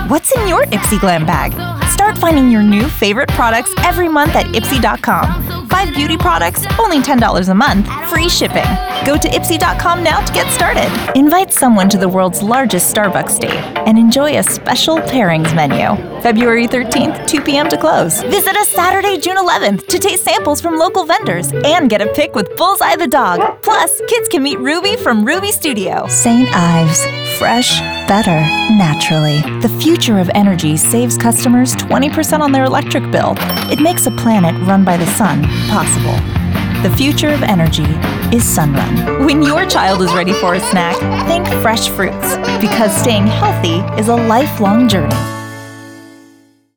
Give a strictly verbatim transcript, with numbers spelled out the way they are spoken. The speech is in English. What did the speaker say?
What's in your Ipsy Glam bag? Start finding your new favorite products every month at Ipsy dot com. Five beauty products, only ten dollars a month, free shipping. Go to Ipsy dot com now to get started. Invite someone to the world's largest Starbucks date and enjoy a special pairings menu. February thirteenth, two p.m. to close. Visit us Saturday, June eleventh to taste samples from local vendors and get a pic with Bullseye the dog. Plus, kids can meet Ruby from Ruby Studio. Saint Ives. Fresh, better, naturally. The future of energy saves customers twenty percent on their electric bill. It makes a planet run by the sun possible. The future of energy is Sunrun. When your child is ready for a snack, think fresh fruits, because staying healthy is a lifelong journey.